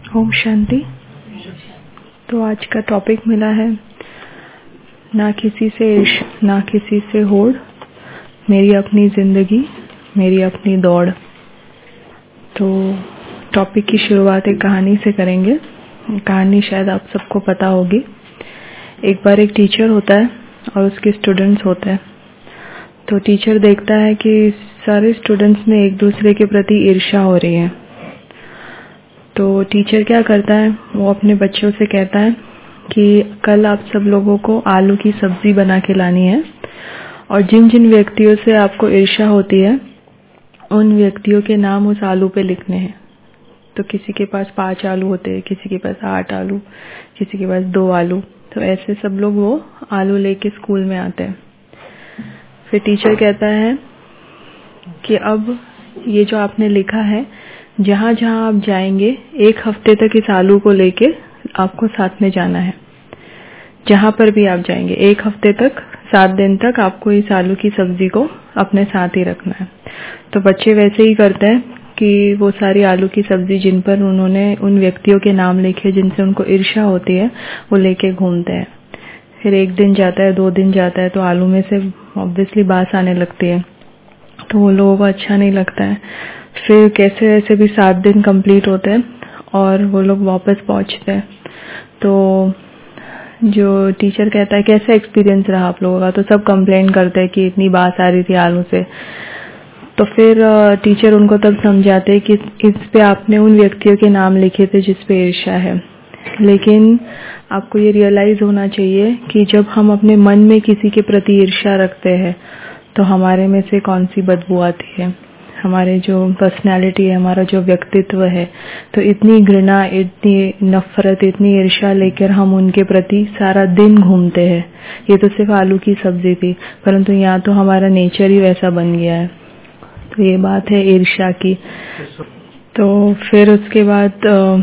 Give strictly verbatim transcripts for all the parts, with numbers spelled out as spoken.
ओम शांति। तो आज का टॉपिक मिला है ना किसी से ईर्ष्या, ना किसी से होड़, मेरी अपनी जिंदगी, मेरी अपनी दौड़। तो टॉपिक की शुरुआत एक कहानी से करेंगे। कहानी शायद आप सबको पता होगी। एक बार एक टीचर होता है और उसके स्टूडेंट्स होते हैं। तो टीचर देखता है कि सारे स्टूडेंट्स में एक दूसरे के प्रति ईर्ष्या हो रही है। तो टीचर क्या करता है, वो अपने बच्चों से कहता है कि कल आप सब लोगों को आलू की सब्जी बना के लानी है और जिन जिन व्यक्तियों से आपको ईर्ष्या होती है उन व्यक्तियों के नाम उस आलू पे लिखने हैं। तो किसी के पास पांच आलू होते हैं, किसी के पास आठ आलू, किसी के पास दो आलू। तो ऐसे सब लोग वो आलू लेके स्कूल में आते हैं। फिर टीचर कहता है कि अब ये जो आपने लिखा है, जहां जहां आप जाएंगे एक हफ्ते तक इस आलू को लेके आपको साथ में जाना है। जहां पर भी आप जाएंगे एक हफ्ते तक, सात दिन तक आपको इस आलू की सब्जी को अपने साथ ही रखना है। तो बच्चे वैसे ही करते हैं कि वो सारी आलू की सब्जी जिन पर उन्होंने उन व्यक्तियों के नाम लिखे जिनसे उनको ईर्ष्या होती है वो लेके घूमते हैं। फिर एक दिन जाता है, दो दिन जाता है, तो आलू में से ऑब्वियसली बास आने लगती है। तो वो लोगों को अच्छा नहीं लगता है। फिर कैसे ऐसे भी सात दिन कंप्लीट होते हैं और वो लोग वापस पहुंचते हैं। तो जो टीचर कहता है कैसा एक्सपीरियंस रहा आप लोगों का, तो सब कंप्लेन करते हैं कि इतनी बास आ रही थी आलू से। तो फिर टीचर उनको तब समझाते हैं कि इस पे आपने उन व्यक्तियों के नाम लिखे थे जिस पे ईर्ष्या है, लेकिन आपको ये रियलाइज होना चाहिए कि जब हम अपने मन में किसी के प्रति ईर्ष्या रखते हैं तो हमारे में से कौन सी बदबू आती है। हमारे जो पर्सनालिटी है, हमारा जो व्यक्तित्व है, तो इतनी घृणा, इतनी नफरत, इतनी ईर्ष्या लेकर हम उनके प्रति सारा दिन घूमते हैं। ये तो सिर्फ आलू की सब्जी थी, परंतु यहाँ तो हमारा नेचर ही वैसा बन गया है। तो ये बात है ईर्ष्या की। तो फिर उसके बाद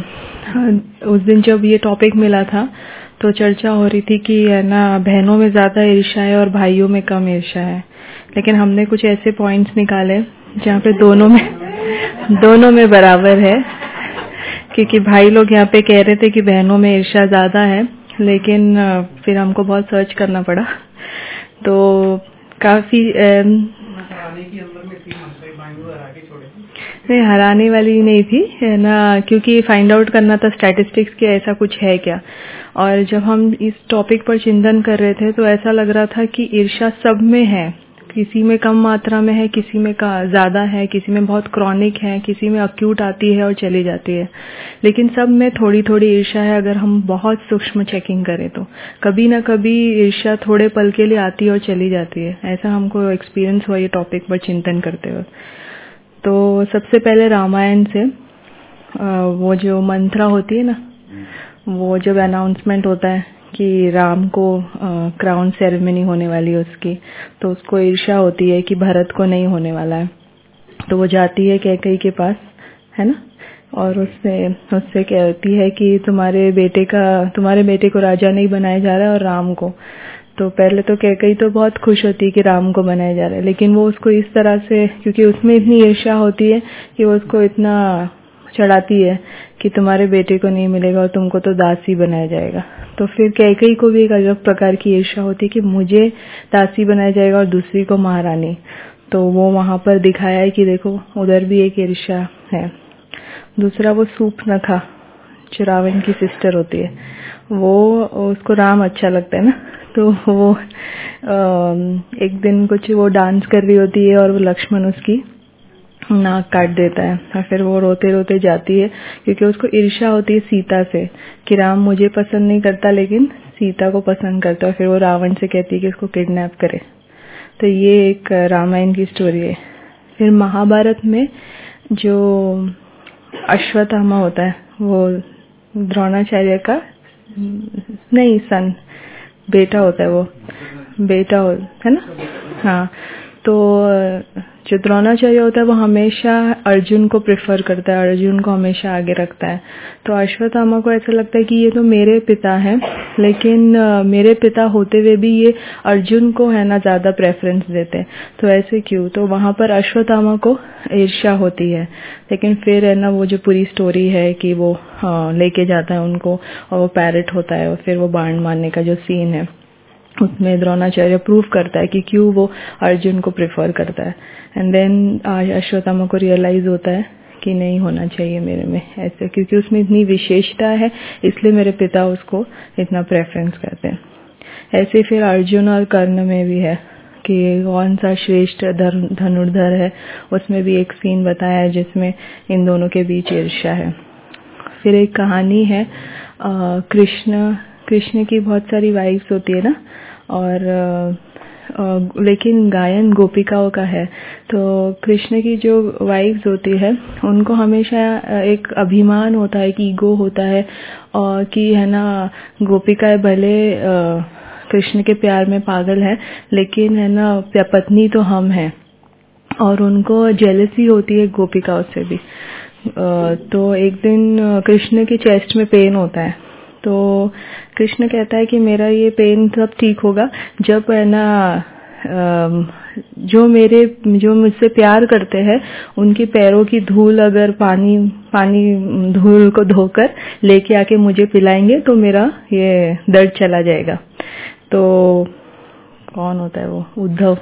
उस दिन जब ये टॉपिक मिला था तो चर्चा हो रही थी कि है ना, बहनों में ज्यादा ईर्ष्या है और भाइयों में कम ईर्ष्या है। लेकिन हमने कुछ ऐसे पॉइंट्स निकाले जहाँ पे दोनों में दोनों में बराबर है, क्योंकि भाई लोग यहाँ पे कह रहे थे कि बहनों में ईर्ष्या ज्यादा है, लेकिन फिर हमको बहुत सर्च करना पड़ा। तो काफी नहीं, हराने वाली नहीं थी है ना, क्योंकि फाइंड आउट करना था स्टैटिस्टिक्स के ऐसा कुछ है क्या। और जब हम इस टॉपिक पर चिंतन कर रहे थे तो ऐसा लग रहा था कि ईर्ष्या सब में है, किसी में कम मात्रा में है, किसी में ज्यादा है, किसी में बहुत क्रॉनिक है, किसी में अक्यूट आती है और चली जाती है, लेकिन सब में थोड़ी थोड़ी ईर्ष्या है। अगर हम बहुत सूक्ष्म चेकिंग करें तो कभी ना कभी ईर्ष्या थोड़े पल के लिए आती है और चली जाती है। ऐसा हमको एक्सपीरियंस हुआ ये टॉपिक पर चिंतन करते हुए। तो सबसे पहले रामायण से वो जो मंत्रा होती है ना, वो जब अनाउंसमेंट होता है कि राम को क्राउन सेरेमनी होने वाली है उसकी, तो उसको ईर्ष्या होती है कि भरत को नहीं होने वाला है। तो वो जाती है कैकेयी के पास, है ना, और उससे उससे कहती है कि तुम्हारे बेटे का तुम्हारे बेटे को राजा नहीं बनाया जा रहा है और राम को। तो पहले तो कैकेयी तो बहुत खुश होती है कि राम को बनाया जा रहा है, लेकिन वो उसको इस तरह से, क्योंकि उसमें इतनी ईर्ष्या होती है कि वो उसको इतना चढ़ाती है कि तुम्हारे बेटे को नहीं मिलेगा और तुमको तो दासी बनाया जाएगा। तो फिर कैकेयी को भी एक अलग प्रकार की ईर्ष्या होती है कि मुझे दासी बनाया जाएगा और दूसरी को महारानी। तो वो वहां पर दिखाया है कि देखो उधर भी एक ईर्ष्या है। दूसरा वो सूर्पनखा जो रावण की सिस्टर होती है, वो उसको राम अच्छा लगता है ना, तो वो एक दिन कुछ वो डांस कर रही होती है और वो लक्ष्मण उसकी नाक काट देता है और फिर वो रोते रोते जाती है, क्योंकि उसको ईर्ष्या होती है सीता से कि राम मुझे पसंद नहीं करता लेकिन सीता को पसंद करता है। फिर वो रावण से कहती है कि इसको किडनैप करे। तो ये एक रामायण की स्टोरी है। फिर महाभारत में जो अश्वत्थामा होता है वो द्रोणाचार्य का नहीं सन बेटा होता है, वो बेटा हो, है ना। हाँ, तो जो द्रोणाचार्य होता है वो हमेशा अर्जुन को प्रेफर करता है, अर्जुन को हमेशा आगे रखता है। तो अश्वत्थामा को ऐसा लगता है कि ये तो मेरे पिता हैं, लेकिन uh, मेरे पिता होते हुए भी ये अर्जुन को है ना ज्यादा प्रेफरेंस देते हैं, तो ऐसे क्यों? तो वहां पर अश्वत्थामा को ईर्ष्या होती है। लेकिन फिर है ना वो जो पूरी स्टोरी है कि वो हाँ, लेके जाता है उनको और वो पैरेट होता है और फिर वो बाण मारने का जो सीन है उसमें द्रोणाचार्य प्रूव करता है कि क्यों वो अर्जुन को प्रेफर करता है। एंड देन अश्वत्थामा को रियलाइज होता है कि नहीं होना चाहिए मेरे में ऐसे, क्योंकि उसमें इतनी विशेषता है इसलिए मेरे पिता उसको इतना प्रेफरेंस करते हैं। ऐसे फिर अर्जुन और कर्ण में भी है कि कौन सा श्रेष्ठ धनुर्धर है, उसमें भी एक सीन बताया है जिसमें इन दोनों के बीच ईर्ष्या है। फिर एक कहानी है कृष्ण कृष्ण की बहुत सारी वाइफ्स होती है ना, और आ, आ, लेकिन गायन गोपिकाओं का है। तो कृष्ण की जो वाइफ्स होती है उनको हमेशा एक अभिमान होता है, कि ईगो होता है, और कि है ना गोपिकाएं भले आ, कृष्ण के प्यार में पागल है, लेकिन है ना पत्नी तो हम हैं, और उनको जेलसी होती है गोपिकाओं से भी। आ, तो एक दिन कृष्ण के चेस्ट में पेन होता है, तो कृष्ण कहता है कि मेरा ये पेन तब ठीक होगा जब है ना जो मेरे जो मुझसे प्यार करते हैं उनके पैरों की धूल अगर पानी पानी धूल को धोकर लेके आके मुझे पिलाएंगे तो मेरा ये दर्द चला जाएगा। तो कौन होता है वो? उद्धव।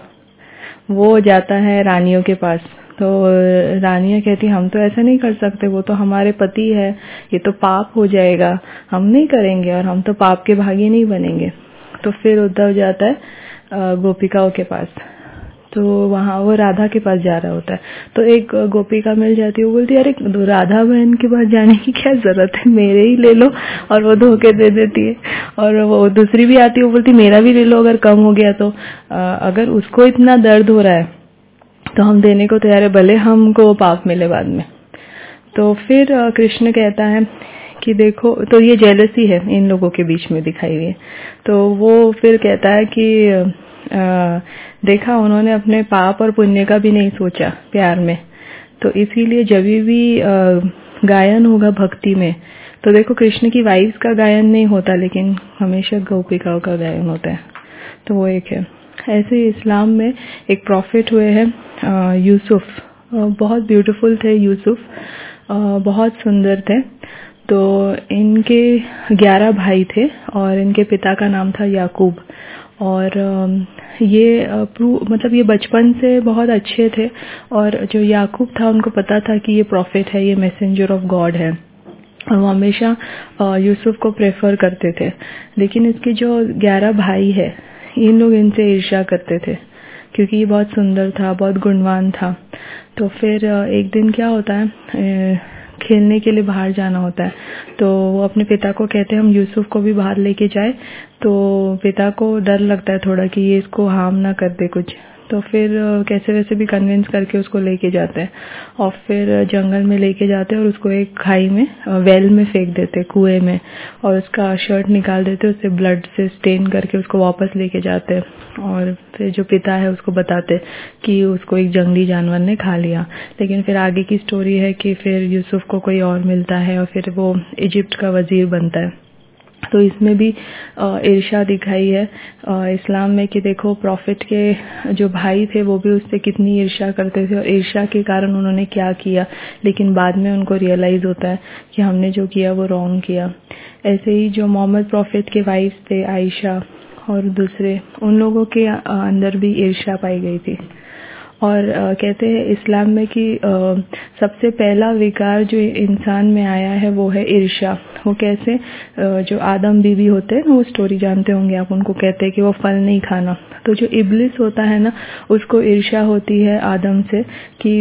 वो जाता है रानियों के पास, तो रानियां कहती हम तो ऐसा नहीं कर सकते, वो तो हमारे पति है, ये तो पाप हो जाएगा, हम नहीं करेंगे और हम तो पाप के भागी नहीं बनेंगे। तो फिर उद्धव जाता है गोपिकाओं के पास, तो वहाँ वो राधा के पास जा रहा होता है। तो एक गोपिका मिल जाती है, वो बोलती है अरे राधा बहन के पास जाने की क्या जरूरत है, मेरे ही ले लो, और वो धोखे दे देती है। और वो दूसरी भी आती है, वो बोलती मेरा भी ले लो अगर कम हो गया तो। अगर उसको इतना दर्द हो रहा है तो हम देने को तैयार है, भले हमको पाप मिले बाद में। तो फिर कृष्ण कहता है कि देखो, तो ये जेलसी है इन लोगों के बीच में दिखाई हुई है। तो वो फिर कहता है कि आ, देखा उन्होंने अपने पाप और पुण्य का भी नहीं सोचा प्यार में, तो इसीलिए जब भी आ, गायन होगा भक्ति में, तो देखो कृष्ण की वाइफ्स का गायन नहीं होता, लेकिन हमेशा गोपिकाओं का गायन होता है। तो वो एक है। ऐसे इस्लाम में एक प्रॉफिट हुए हैं यूसुफ, बहुत ब्यूटीफुल थे यूसुफ, बहुत सुंदर थे। तो इनके ग्यारह भाई थे और इनके पिता का नाम था याकूब, और ये मतलब ये बचपन से बहुत अच्छे थे, और जो याकूब था उनको पता था कि ये प्रॉफिट है, ये मैसेंजर ऑफ गॉड है, और वो हमेशा यूसुफ को प्रेफर करते थे। लेकिन इसके जो ग्यारह भाई है इन लोग इनसे ईर्ष्या करते थे, क्योंकि ये बहुत सुंदर था, बहुत गुणवान था। तो फिर एक दिन क्या होता है, खेलने के लिए बाहर जाना होता है, तो वो अपने पिता को कहते हैं हम यूसुफ को भी बाहर लेके जाए। तो पिता को डर लगता है थोड़ा कि ये इसको हार्म ना कर दे कुछ, तो फिर कैसे वैसे भी कन्विंस करके उसको लेके जाते हैं, और फिर जंगल में लेके जाते हैं और उसको एक खाई में, वेल में फेंक देते, कुएं में, और उसका शर्ट निकाल देते, उससे ब्लड से स्टेन करके उसको वापस लेके जाते हैं। और फिर जो पिता है उसको बताते कि उसको एक जंगली जानवर ने खा लिया। लेकिन फिर आगे की स्टोरी है कि फिर यूसुफ को कोई और मिलता है और फिर वो इजिप्ट का वजीर बनता है। तो इसमें भी ईर्ष्या दिखाई है इस्लाम में कि देखो प्रॉफिट के जो भाई थे वो भी उससे कितनी ईर्ष्या करते थे, और ईर्ष्या के कारण उन्होंने क्या किया, लेकिन बाद में उनको रियलाइज होता है कि हमने जो किया वो रॉन्ग किया। ऐसे ही जो मोहम्मद प्रॉफिट के वाइफ थे आयशा और दूसरे, उन लोगों के अंदर भी ईर्ष्या पाई गई थी। और आ, कहते हैं इस्लाम में कि आ, सबसे पहला विकार जो इंसान में आया है वो है ईर्ष्या। वो कैसे, आ, जो आदम बीवी होते हैं ना, वो स्टोरी जानते होंगे आप, उनको कहते हैं कि वो फल नहीं खाना। तो जो इब्लिस होता है ना, उसको ईर्ष्या होती है आदम से कि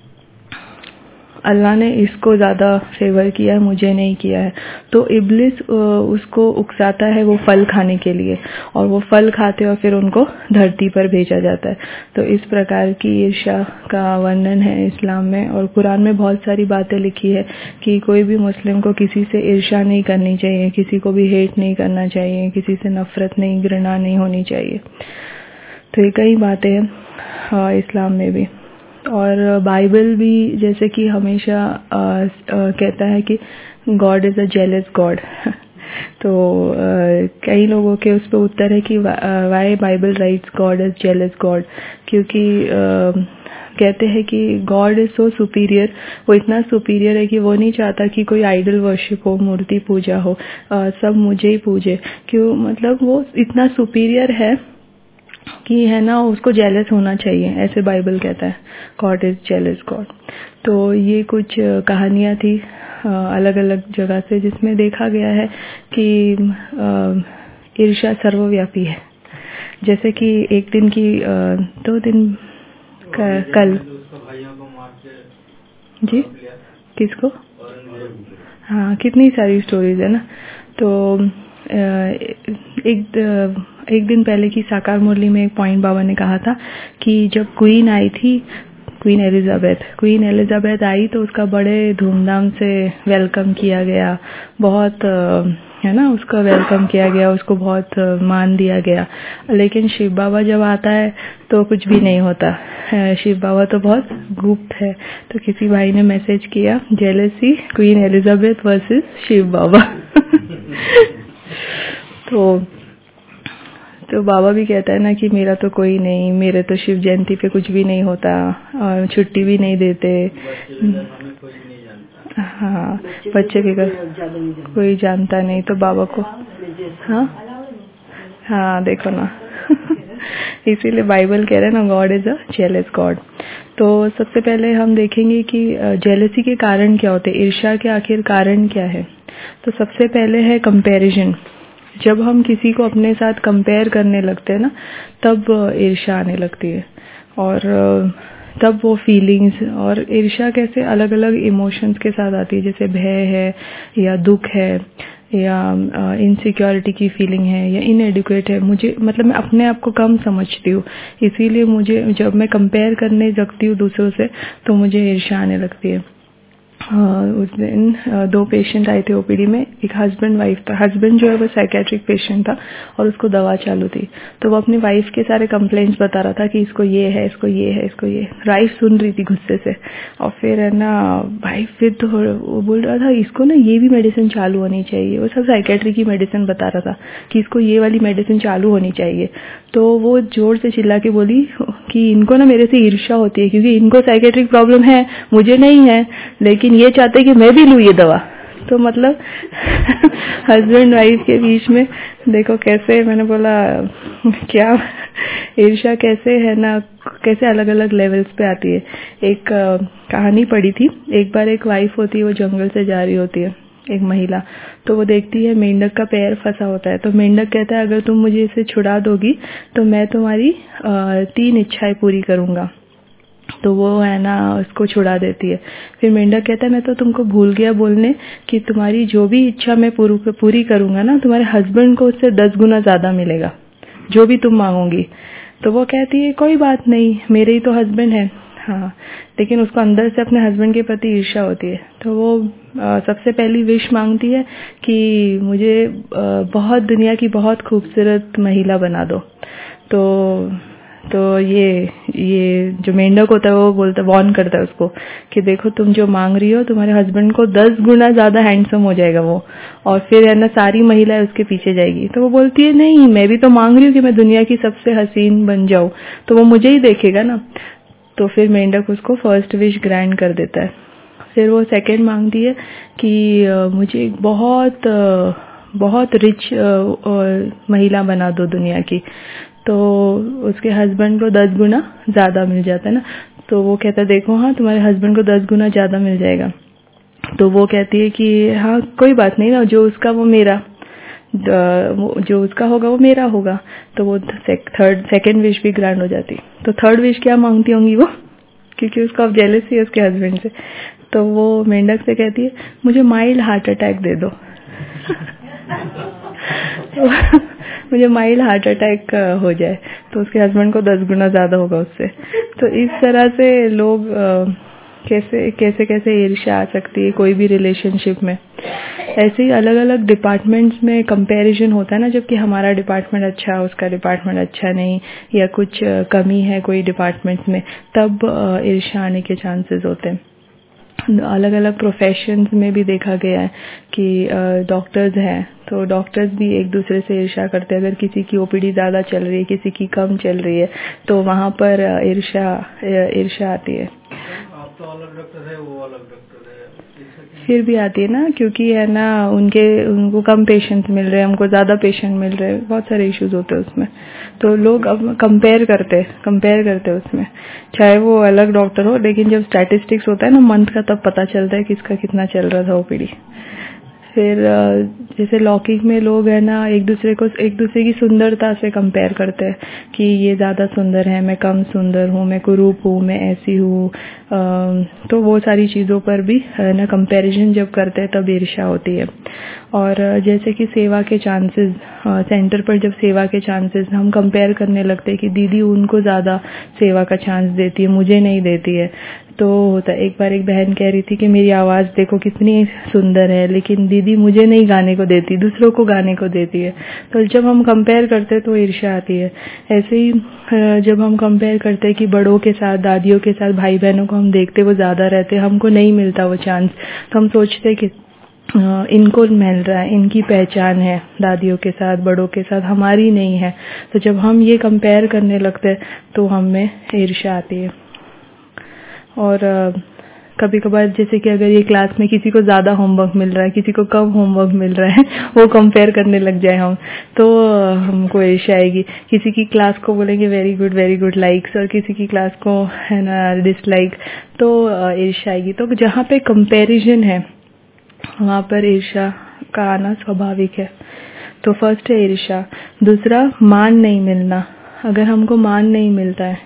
अल्लाह ने इसको ज्यादा फेवर किया है, मुझे नहीं किया है। तो इब्लिस उसको उकसाता है वो फल खाने के लिए, और वो फल खाते और फिर उनको धरती पर भेजा जाता है। तो इस प्रकार की ईर्ष्या का वर्णन है इस्लाम में, और कुरान में बहुत सारी बातें लिखी है कि कोई भी मुस्लिम को किसी से ईर्ष्या नहीं करनी चाहिए, किसी को भी हेट नहीं करना चाहिए, किसी से नफरत नहीं, घृणा नहीं होनी चाहिए। तो ये कई बातें हैं इस्लाम में भी। और बाइबल भी जैसे कि हमेशा आ, आ, कहता है कि God is a jealous God. तो आ, कई लोगों के उस पर उत्तर है कि why Bible writes God is jealous God, क्योंकि आ, कहते हैं कि गॉड इज सो सुपीरियर, वो इतना सुपीरियर है कि वो नहीं चाहता कि कोई आइडल वर्शिप हो, मूर्ति पूजा हो, आ, सब मुझे ही पूजे। क्यों? मतलब वो इतना सुपीरियर है कि है ना, उसको जेलस होना चाहिए, ऐसे बाइबल कहता है गॉड इज जेलस गॉड। तो ये कुछ कहानियां थी अलग अलग जगह से जिसमें देखा गया है कि ईर्ष्या सर्वव्यापी है। जैसे कि एक दिन की दो दिन क, कल जी किसको, हाँ कितनी सारी स्टोरीज है ना। तो एक एक दिन पहले की साकार मुरली में एक पॉइंट बाबा ने कहा था कि जब क्वीन आई थी, क्वीन एलिजाबेथ क्वीन एलिजाबेथ आई तो उसका बड़े धूमधाम से वेलकम किया गया, बहुत है ना, उसका वेलकम किया गया, उसको बहुत मान दिया गया। लेकिन शिव बाबा जब आता है तो कुछ भी नहीं होता, शिव बाबा तो बहुत गुप्त है। तो किसी भाई ने मैसेज किया, jealousy queen Elizabeth versus Shiv Baba. तो तो बाबा भी कहता है ना कि मेरा तो कोई नहीं, मेरे तो शिव जयंती पे कुछ भी नहीं होता और छुट्टी भी नहीं देते। हाँ बच्चे भी कर, कोई जानता नहीं तो बाबा को, हाँ हाँ देखो ना। इसीलिए बाइबल कह रहे हैं ना God is a jealous God. तो सबसे पहले हम देखेंगे कि जेलसी के कारण क्या होते हैं, ईर्ष्या के आखिर कारण क्या है। तो सबसे पहले है कंपैरिजन। जब हम किसी को अपने साथ कंपेयर करने लगते हैं ना, तब ईर्ष्या आने लगती है, और तब वो फीलिंग्स, और ईर्ष्या कैसे अलग अलग इमोशंस के साथ आती है, जैसे भय है या दुख है या इनसिक्योरिटी की फीलिंग है या इनएडुकेट है। मुझे मतलब मैं अपने आप को कम समझती हूँ, इसीलिए मुझे जब मैं कंपेयर करने लगती हूँ दूसरों से तो मुझे ईर्ष्या आने लगती है। उस दिन दो पेशेंट आए थे ओपीडी में, एक हस्बैंड वाइफ था। हस्बैंड जो है वो साइकेट्रिक पेशेंट था और उसको दवा चालू थी, तो वो अपनी वाइफ के सारे कंप्लेंट्स बता रहा था कि इसको ये है, इसको ये है, इसको ये। वाइफ सुन रही थी गुस्से से, और फिर है ना भाई फिर तो वो बोल रहा था इसको ना ये भी मेडिसिन चालू होनी चाहिए। वो सब साइकेट्री की मेडिसिन बता रहा था कि इसको ये वाली मेडिसिन चालू होनी चाहिए। तो वो जोर से चिल्ला के बोली कि इनको ना मेरे से ईर्ष्या होती है, क्योंकि इनको साइकेट्रिक प्रॉब्लम है, मुझे नहीं है, लेकिन ये चाहते कि मैं भी लूँ ये दवा। तो मतलब हस्बैंड वाइफ के बीच में देखो कैसे, मैंने बोला क्या ईर्ष्या कैसे है ना, कैसे अलग अलग लेवल्स पे आती है। एक कहानी पढ़ी थी, एक बार एक वाइफ होती है, वो जंगल से जा रही होती है, एक महिला, तो वो देखती है मेंढक का पैर फंसा होता है। तो मेंढक कहता है अगर तुम मुझे इसे छुड़ा दोगी तो मैं तुम्हारी तीन इच्छाएं पूरी करूंगा। तो वो है ना उसको छुड़ा देती है। फिर मेंढक कहता है मैं तो तुमको भूल गया बोलने कि तुम्हारी जो भी इच्छा मैं पूरी करूंगा ना, तुम्हारे हस्बैंड को उससे दस गुना ज्यादा मिलेगा जो भी तुम मांगोगी। तो वो कहती है कोई बात नहीं, मेरे ही तो हस्बैंड है। हाँ, लेकिन उसको अंदर से अपने हस्बैंड के प्रति ईर्ष्या होती है। तो वो आ, सबसे पहली विश मांगती है कि मुझे आ, बहुत दुनिया की बहुत खूबसूरत महिला बना दो। तो तो ये ये जो मेंढक होता है वो बोलता वॉर्न करता है उसको कि देखो तुम जो मांग रही हो तुम्हारे हस्बैंड को दस गुना ज्यादा हैंडसम हो जाएगा वो, और फिर है ना सारी महिलाएं उसके पीछे जाएगी। तो वो बोलती है नहीं, मैं भी तो मांग रही हूँ कि मैं दुनिया की सबसे हसीन बन जाऊं, तो वो मुझे ही देखेगा ना। तो फिर मेंढक उसको फर्स्ट विश ग्रांट कर देता है। फिर वो सेकंड मांगती है कि मुझे एक बहुत बहुत रिच महिला बना दो दुनिया की। तो उसके हस्बैंड को दस गुना ज्यादा मिल जाता है ना। तो वो कहता देखो हाँ तुम्हारे हस्बैंड को दस गुना ज्यादा मिल जाएगा। तो वो कहती है कि हाँ कोई बात नहीं ना, जो उसका वो मेरा, जो उसका होगा वो मेरा होगा। तो वो थर्ड सेकंड विश भी ग्रांट हो जाती। तो थर्ड विश क्या मांगती होंगी वो, क्योंकि उसका जेलसी है उसके हस्बैंड से। तो वो मेंढक से कहती है मुझे माइल्ड हार्ट अटैक दे दो। तो मुझे माइल्ड हार्ट अटैक हो जाए तो उसके हस्बैंड को दस गुना ज्यादा होगा उससे। तो इस तरह से लोग कैसे कैसे कैसे ईर्ष्या आ सकती है कोई भी रिलेशनशिप में। ऐसे ही अलग अलग डिपार्टमेंट्स में कंपैरिजन होता है ना, जबकि हमारा डिपार्टमेंट अच्छा है, उसका डिपार्टमेंट अच्छा नहीं, या कुछ कमी है कोई डिपार्टमेंट में, तब ईर्ष्या आने के चांसेस होते हैं। अलग अलग प्रोफेशंस में भी देखा गया है कि डॉक्टर्स हैं तो डॉक्टर्स भी एक दूसरे से ईर्ष्या करते हैं। अगर किसी की ओपीडी ज़्यादा चल रही है, किसी की कम चल रही है, तो वहाँ पर ईर्ष्या ईर्ष्या आती है। आप तो अलग डॉक्टर है, वो अलग डॉक्टर है, फिर भी आती है ना, क्योंकि है ना उनके उनको कम पेशेंट्स मिल रहे हैं, हमको ज़्यादा पेशेंट मिल रहे हैं, बहुत सारे इश्यूज होते हैं उसमें। तो लोग अब कंपेयर करते कंपेयर करते हैं उसमें, चाहे वो अलग डॉक्टर हो, लेकिन जब स्टैटिस्टिक्स होता है ना मंथ का, तब पता चलता है किसका कितना चल रहा था ओपीडी। फिर जैसे लौकिक में लोग है ना एक दूसरे को एक दूसरे की सुंदरता से कंपेयर करते हैं कि ये ज़्यादा सुंदर है, मैं कम सुंदर हूँ, मैं कुरूप हूँ, मैं ऐसी हूँ। तो वो सारी चीज़ों पर भी है ना कंपैरिजन जब करते हैं तब ईर्ष्या होती है। और जैसे कि सेवा के चांसेस, सेंटर पर जब सेवा के चांसेस हम कंपेयर करने लगते हैं कि दीदी उनको ज़्यादा सेवा का चांस देती है, मुझे नहीं देती है, तो होता है। एक बार एक बहन कह रही थी कि मेरी आवाज़ देखो कितनी सुंदर है, लेकिन दीदी मुझे नहीं गाने को देती, दूसरों को गाने को देती है। तो जब हम कंपेयर करते हैं तो ईर्ष्या आती है। ऐसे ही जब हम कंपेयर करते हैं कि बड़ों के साथ, दादियों के साथ, भाई बहनों को हम देखते वो ज़्यादा रहते, हमको नहीं मिलता वो चांस, तो हम सोचते हैं कि इनको मिल रहा है, इनकी पहचान है दादियों के साथ, बड़ों के साथ, हमारी नहीं है। तो जब हम ये कंपेयर करने लगते हैं तो हमें ईर्ष्या आती है। और कभी कभार जैसे कि अगर ये क्लास में किसी को ज़्यादा होमवर्क मिल रहा है, किसी को कम होमवर्क मिल रहा है, वो कंपेयर करने लग जाए हम, तो हमको ईर्ष्या आएगी। किसी की क्लास को बोलेंगे very good very good likes, और किसी की क्लास को है ना डिसलाइक, तो ईर्ष्या आएगी। तो जहाँ पे कंपैरिजन है वहाँ पर ईर्ष्या का आना स्वाभाविक है। तो फर्स्ट है ईर्ष्या। दूसरा, मान नहीं मिलना। अगर हमको मान नहीं मिलता है,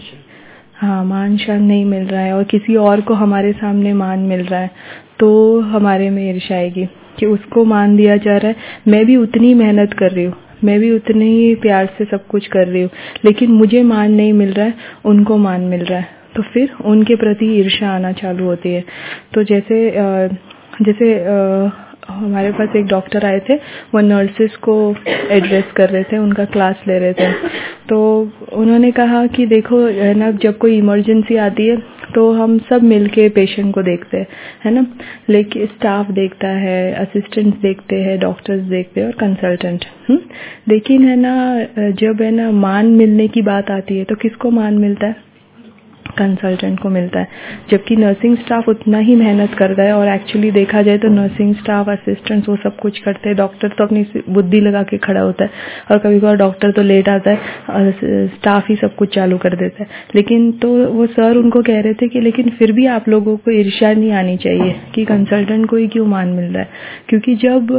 हाँ मान शान नहीं मिल रहा है, और किसी और को हमारे सामने मान मिल रहा है, तो हमारे में ईर्ष्या आएगी कि उसको मान दिया जा रहा है, मैं भी उतनी मेहनत कर रही हूँ, मैं भी उतने ही प्यार से सब कुछ कर रही हूँ, लेकिन मुझे मान नहीं मिल रहा है, उनको मान मिल रहा है, तो फिर उनके प्रति ईर्ष्या आना चालू होती है। तो जैसे आ, जैसे आ, हमारे पास एक डॉक्टर आए थे, वो नर्सेस को एड्रेस कर रहे थे, उनका क्लास ले रहे थे। तो उन्होंने कहा कि देखो है ना, जब कोई इमरजेंसी आती है तो हम सब मिलके पेशेंट को देखते हैं, है ना, लेकिन स्टाफ देखता है, असिस्टेंट्स देखते हैं, डॉक्टर्स देखते हैं और कंसल्टेंट। लेकिन है ना जब है ना मान मिलने की बात आती है तो किसको मान मिलता है? कंसल्टेंट को मिलता है। जबकि नर्सिंग स्टाफ उतना ही मेहनत कर रहा है, और एक्चुअली देखा जाए तो नर्सिंग स्टाफ, असिस्टेंट्स वो सब कुछ करते हैं, डॉक्टर तो अपनी बुद्धि लगा के खड़ा होता है, और कभी कभार डॉक्टर तो लेट आता है और स्टाफ ही सब कुछ चालू कर देता है। लेकिन तो वो सर उनको कह रहे थे कि लेकिन फिर भी आप लोगों को ईर्ष्या नहीं आनी चाहिए कि कंसल्टेंट को ही क्यों मान मिल रहा है, क्योंकि जब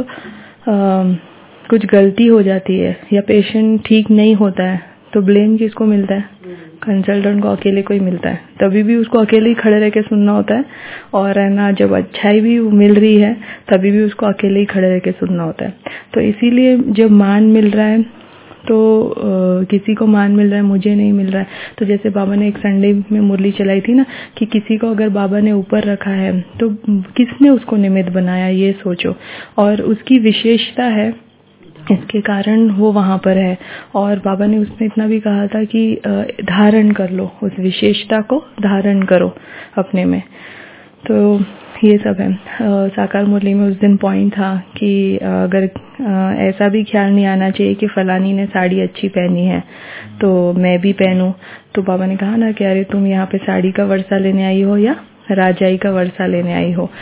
आ, कुछ गलती हो जाती है या पेशेंट ठीक नहीं होता है तो ब्लेम किसको मिलता है? कंसल्टेंट को अकेले को ही मिलता है। तभी भी उसको अकेले ही खड़े रह के सुनना होता है, और है ना जब अच्छाई भी मिल रही है तभी भी उसको अकेले ही खड़े रह के सुनना होता है। तो इसीलिए जब मान मिल रहा है तो आ, किसी को मान मिल रहा है, मुझे नहीं मिल रहा है। तो जैसे बाबा ने एक संडे में मुरली चलाई थी ना कि किसी को अगर बाबा ने ऊपर रखा है तो किसने उसको निमित्त बनाया, ये सोचो, और उसकी विशेषता है, इसके कारण वो वहाँ पर है। और बाबा ने उसमें इतना भी कहा था कि धारण कर लो, उस विशेषता को धारण करो अपने में। तो ये सब है। साकार मुरली में उस दिन पॉइंट था कि अगर ऐसा भी ख्याल नहीं आना चाहिए कि फलानी ने साड़ी अच्छी पहनी है तो मैं भी पहनूं। तो बाबा ने कहा ना कि अरे तुम यहाँ पे साड़ी का वर्षा लेने आई हो या राजाई का वर्षा लेने आई हो।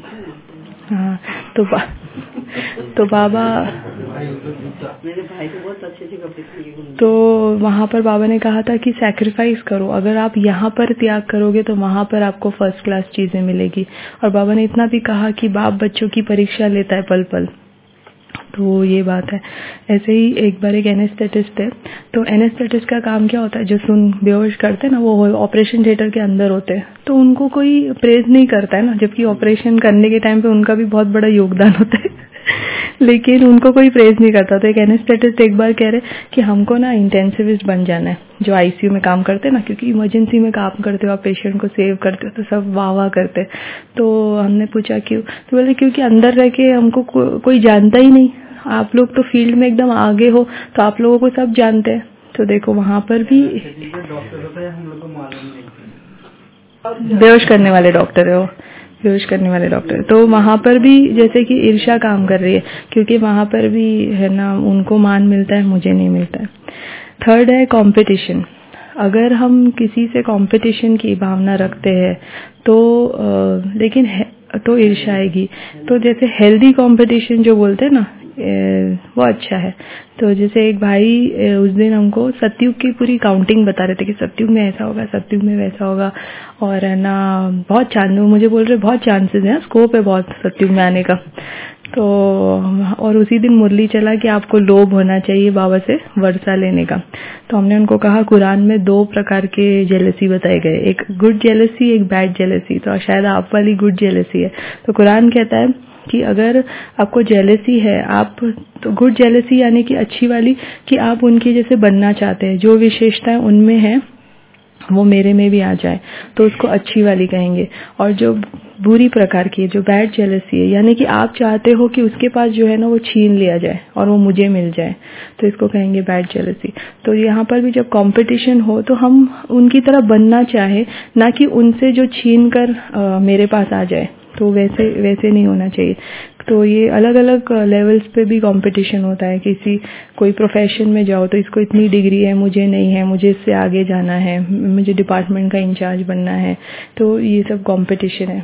हाँ, तो बा, तो बाबा मेरे भाई को बहुत अच्छे अच्छे कपड़े, तो वहाँ पर बाबा ने कहा था कि सैक्रिफाइस करो, अगर आप यहाँ पर त्याग करोगे तो वहाँ पर आपको फर्स्ट क्लास चीजें मिलेगी। और बाबा ने इतना भी कहा कि बाप बच्चों की परीक्षा लेता है पल पल, तो ये बात है। ऐसे ही एक बार एक एनेस्थेटिस्ट थे, तो एनेस्थेटिस्ट का काम क्या होता है, जो सुन बेहोश करते हैं ना वो ऑपरेशन थिएटर के अंदर होते हैं, तो उनको कोई प्रेज नहीं करता है ना, जबकि ऑपरेशन करने के टाइम पे उनका भी बहुत बड़ा योगदान होता है। लेकिन उनको कोई प्रेज नहीं करता। तो एक एनेस्थेटिस्ट एक बार कह रहे कि हमको ना इंटेंसिविस्ट बन जाना है, जो आईसीयू में काम करते हैं ना, क्योंकि इमरजेंसी में काम करते हो आप, पेशेंट को सेव करते हो, तो सब वाह वाह करते। तो हमने पूछा क्यों, तो बोले क्योंकि अंदर रह के हमको को, कोई जानता ही नहीं, आप लोग तो फील्ड में एकदम आगे हो, तो आप लोगों को सब जानते हैं। तो देखो वहां पर भी बेहोश करने वाले डॉक्टर है वो, बेहोश करने वाले डॉक्टर। तो वहां पर भी जैसे कि ईर्ष्या काम कर रही है, क्योंकि वहां पर भी है ना, उनको मान मिलता है, मुझे नहीं मिलता है। थर्ड है कंपटीशन। अगर हम किसी से कंपटीशन की भावना रखते हैं तो आ, लेकिन है, तो ईर्ष्या आएगी। तो जैसे हेल्दी कंपटीशन जो बोलते हैं ना, वो अच्छा है। तो जैसे एक भाई उस दिन हमको सतयुग की पूरी काउंटिंग बता रहे थे कि सतयुग में ऐसा होगा, सतयुग में वैसा होगा, और है ना बहुत चांस, मुझे बोल रहे बहुत चांसेस हैं, स्कोप है बहुत सतयुग में आने का। तो और उसी दिन मुरली चला कि आपको लोभ होना चाहिए बाबा से वर्षा लेने का। तो हमने उनको कहा कुरान में दो प्रकार के जेलसी बताए गए, एक गुड जेलसी, एक बैड जेलसी। तो शायद आप वाली गुड जेलसी है। तो कुरान कहता है कि अगर आपको जेलसी है, आप तो गुड जेलसी यानी कि अच्छी वाली, कि आप उनकी जैसे बनना चाहते हैं, जो विशेषताएं उनमें है वो मेरे में भी आ जाए, तो उसको अच्छी वाली कहेंगे। और जो बुरी प्रकार की है, जो बैड जेलसी है, यानी कि आप चाहते हो कि उसके पास जो है ना वो छीन लिया जाए और वो मुझे मिल जाए, तो इसको कहेंगे बैड जेलसी। तो यहाँ पर भी जब कंपटीशन हो तो हम उनकी तरह बनना चाहे, ना कि उनसे जो छीन कर आ, मेरे पास आ जाए, तो वैसे वैसे नहीं होना चाहिए। तो ये अलग अलग लेवल्स पे भी कंपटीशन होता है। किसी कोई प्रोफेशन में जाओ तो इसको इतनी डिग्री है, मुझे नहीं है, मुझे इससे आगे जाना है, मुझे डिपार्टमेंट का इंचार्ज बनना है, तो ये सब कंपटीशन है।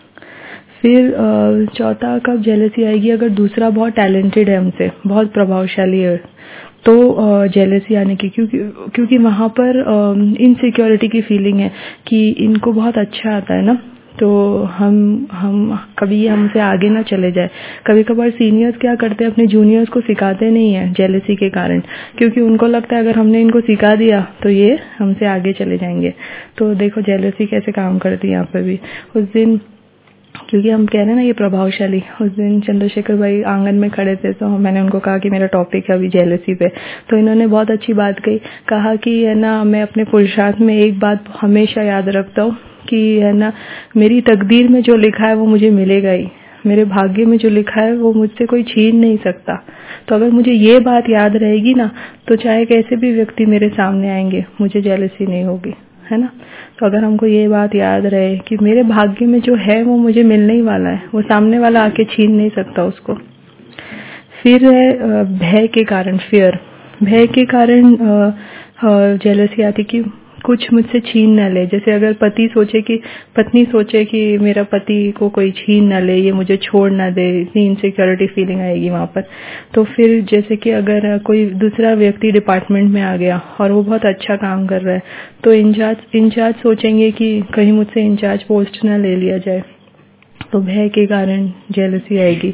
फिर चौथा कब जेलसी आएगी, अगर दूसरा बहुत टैलेंटेड है हमसे, बहुत प्रभावशाली है, तो जेलसी आने की, क्योंकि क्योंकि वहाँ पर इनसिक्योरिटी की फीलिंग है कि इनको बहुत अच्छा आता है ना, तो हम हम कभी हमसे आगे ना चले जाए। कभी कभार सीनियर्स क्या करते हैं, अपने जूनियर्स को सिखाते नहीं है जेलसी के कारण, क्योंकि उनको लगता है अगर हमने इनको सिखा दिया तो ये हमसे आगे चले जाएंगे। तो देखो जेलसी कैसे काम करती है यहाँ पर भी। उस दिन क्योंकि हम कह रहे हैं ना ये प्रभावशाली, उस दिन चंद्रशेखर भाई आंगन में खड़े थे, तो मैंने उनको कहा कि मेरा टॉपिक है अभी जेलसी पे। तो इन्होंने बहुत अच्छी बात कही, कहा कि है ना मैं अपने पुरुषार्थ में एक बात हमेशा याद रखता हूँ कि है ना मेरी तकदीर में जो लिखा है वो मुझे मिलेगा ही, मेरे भाग्य में जो लिखा है वो मुझसे कोई छीन नहीं सकता। तो अगर मुझे ये बात याद रहेगी ना, तो चाहे कैसे भी व्यक्ति मेरे सामने आएंगे मुझे जेलसी नहीं होगी, है ना। तो अगर हमको ये बात याद रहे कि मेरे भाग्य में जो है वो मुझे मिलने ही वाला है, वो सामने वाला आके छीन नहीं सकता उसको। फिर है भय के कारण, फियर, भय के कारण जेलसी आती कि कुछ मुझसे छीन न ले। जैसे अगर पति सोचे कि पत्नी सोचे कि मेरा पति को कोई छीन न ले, ये मुझे छोड़ ना दे, इतनी इनसिक्योरिटी फीलिंग आएगी वहां पर। तो फिर जैसे कि अगर कोई दूसरा व्यक्ति डिपार्टमेंट में आ गया और वो बहुत अच्छा काम कर रहा है, तो इंचार्ज इंचार्ज सोचेंगे कि कहीं मुझसे इंचार्ज पोस्ट ना ले लिया जाए, तो भय के कारण जेलसी आएगी।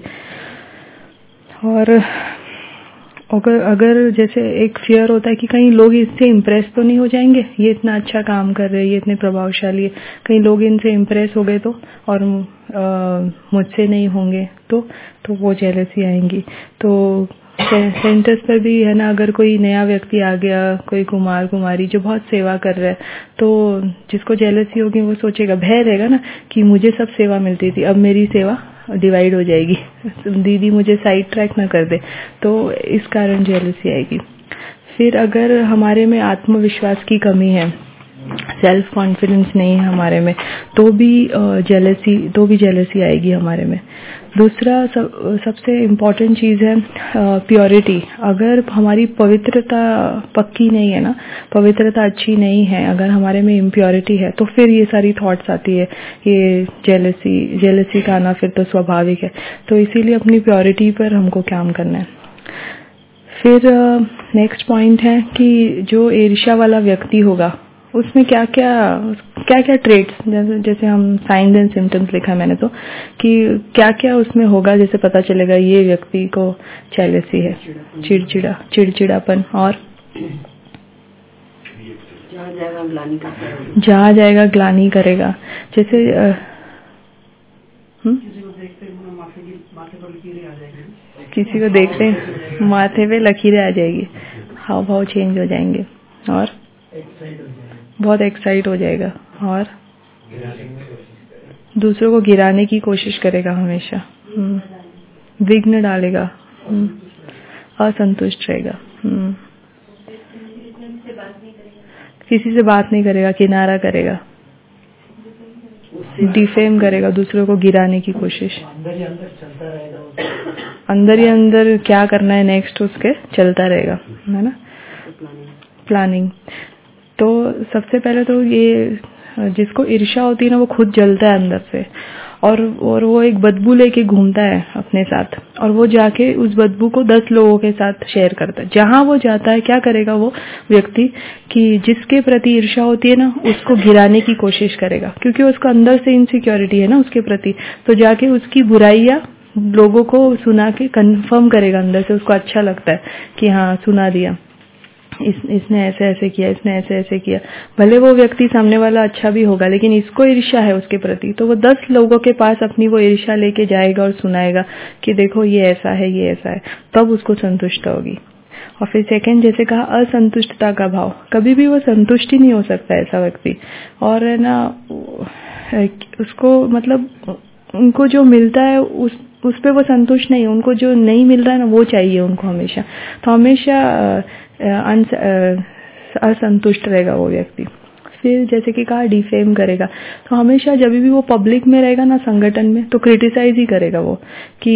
और अगर अगर जैसे एक फियर होता है कि कहीं लोग इससे इम्प्रेस तो नहीं हो जाएंगे, ये इतना अच्छा काम कर रहे हैं, ये इतने प्रभावशाली है, कहीं लोग इनसे इम्प्रेस हो गए तो और मुझसे नहीं होंगे तो तो वो जेलसी आएंगी। तो सेंटर्स पर भी है ना, अगर कोई नया व्यक्ति आ गया, कोई कुमार कुमारी जो बहुत सेवा कर रहा है, तो जिसको जेलसी होगी वो सोचेगा, भय रहेगा ना कि मुझे सब सेवा मिलती थी, अब मेरी सेवा डिवाइड हो जाएगी, दीदी मुझे साइड ट्रैक ना कर दे, तो इस कारण जेलसी आएगी। फिर अगर हमारे में आत्मविश्वास की कमी है, सेल्फ कॉन्फिडेंस नहीं है हमारे में, तो भी जेलसी तो भी जेलसी आएगी हमारे में। दूसरा सब, सबसे इम्पोर्टेंट चीज़ है प्योरिटी। अगर हमारी पवित्रता पक्की नहीं है ना, पवित्रता अच्छी नहीं है, अगर हमारे में इम्प्योरिटी है, तो फिर ये सारी थॉट्स आती है, ये जेलसी जेलसी का आना फिर तो स्वाभाविक है। तो इसीलिए अपनी प्योरिटी पर हमको काम करना है। फिर नेक्स्ट पॉइंट है कि जो ईर्ष्या वाला व्यक्ति होगा उसमें क्या क्या क्या क्या ट्रेट्स, जैसे जैसे हम साइंस एंड सिम्टम्स लिखा मैंने, तो कि क्या क्या उसमें होगा जैसे पता चलेगा ये व्यक्ति को जेलसी है। चिड़चिड़ा चिड़चिड़ापन, और जहाँ जाएगा ग्लानि करेगा, जहाँ जाएगा ग्लानि करेगा। जैसे आ, हुँ? माथे पर लकीरें आ जाएंगी, किसी को देखते हैं माथे पे लकीरें आ जाएगी, हाव भाव चेंज हो जाएंगे और बहुत एक्साइट हो जाएगा और दूसरों को गिराने की कोशिश करेगा हमेशा, विघ्न डालेगा, असंतुष्ट रहेगा, किसी से बात नहीं करेगा, किनारा करेगा, डिफेम करेगा, दूसरों को गिराने की कोशिश, अंदर ही अंदर चलता रहेगा, अंदर ही अंदर क्या करना है नेक्स्ट उसके चलता रहेगा, है ना, प्लानिंग। तो सबसे पहले तो ये जिसको ईर्ष्या होती है ना वो खुद जलता है अंदर से, और और वो एक बदबू लेके घूमता है अपने साथ, और वो जाके उस बदबू को दस लोगों के साथ शेयर करता है। जहां वो जाता है क्या करेगा वो व्यक्ति कि जिसके प्रति ईर्ष्या होती है ना उसको गिराने की कोशिश करेगा, क्योंकि उसको अंदर से इनसिक्योरिटी है ना उसके प्रति, तो जाके उसकी बुराइयां लोगों को सुना के कंफर्म करेगा, अंदर से उसको अच्छा लगता है कि हाँ सुना दिया, इस इसने ऐसे ऐसे किया, इसने ऐसे ऐसे किया। भले वो व्यक्ति सामने वाला अच्छा भी होगा लेकिन इसको ईर्ष्या है उसके प्रति, तो वो दस लोगों के पास अपनी वो ईर्ष्या लेके जाएगा और सुनाएगा कि देखो ये ऐसा है, ये ऐसा है, तब उसको संतुष्ट होगी। और फिर सेकंड जैसे कहा असंतुष्टता का भाव, कभी भी वो संतुष्ट ही नहीं हो सकता ऐसा व्यक्ति, और है ना उसको मतलब उनको जो मिलता है उस उस पे वो संतुष्ट नहीं है, उनको जो नहीं मिल रहा है ना वो चाहिए उनको हमेशा, तो हमेशा असंतुष्ट रहेगा वो व्यक्ति। फिर जैसे कि कहा डिफेम करेगा, तो हमेशा जब भी वो पब्लिक में रहेगा ना संगठन में तो क्रिटिसाइज ही करेगा वो कि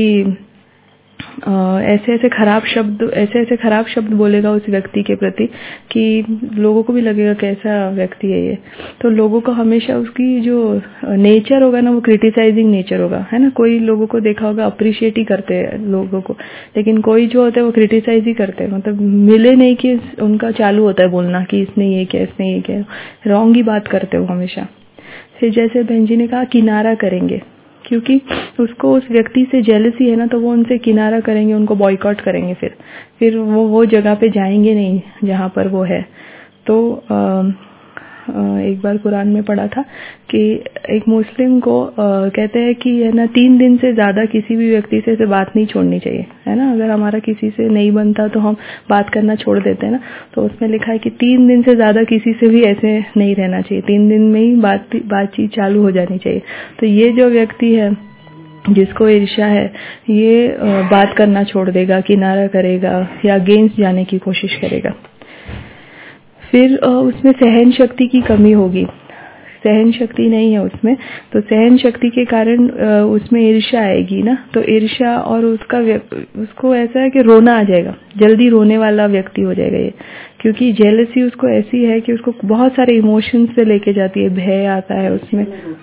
ऐसे ऐसे खराब शब्द ऐसे ऐसे खराब शब्द बोलेगा उस व्यक्ति के प्रति कि लोगों को भी लगेगा कैसा व्यक्ति है ये। तो लोगों को हमेशा उसकी जो नेचर होगा ना वो क्रिटिसाइजिंग नेचर होगा, है ना। कोई लोगों को देखा होगा अप्रिशिएट ही करते हैं लोगों को, लेकिन कोई जो होता है वो क्रिटिसाइज ही करते हैं, मतलब मिले नहीं कि उनका चालू होता है बोलना कि इसने ये किया, इसने ये किया, रॉन्ग ही बात करते हो हमेशा। फिर जैसे बहन जी ने कहा किनारा करेंगे, क्योंकि उसको उस व्यक्ति से जेलसी है ना, तो वो उनसे किनारा करेंगे, उनको बॉयकॉट करेंगे, फिर फिर वो वो जगह पे जाएंगे नहीं जहाँ पर वो है। तो आ, आ, एक बार कुरान में पढ़ा था कि एक मुस्लिम को आ, कहते हैं कि है ना तीन दिन से ज्यादा किसी भी व्यक्ति से, से बात नहीं छोड़नी चाहिए, है ना। अगर हमारा किसी से नहीं बनता तो हम बात करना छोड़ देते हैं ना, तो उसमें लिखा है कि तीन दिन से ज्यादा किसी से भी ऐसे नहीं रहना चाहिए, तीन दिन में ही बात बातचीत चालू हो जानी चाहिए। तो ये जो व्यक्ति है जिसको ईर्ष्या है ये बात करना छोड़ देगा, किनारा करेगा या अगेंस्ट जाने की कोशिश करेगा। फिर उसमें सहन शक्ति की कमी होगी, सहन शक्ति नहीं है उसमें, तो सहन शक्ति के कारण उसमें ईर्ष्या आएगी ना, तो ईर्ष्या और उसका उसको ऐसा है कि रोना आ जाएगा, जल्दी रोने वाला व्यक्ति हो जाएगा ये, क्योंकि जेलसी उसको ऐसी है कि उसको बहुत सारे इमोशंस से लेके जाती है, भय आता है उसमें,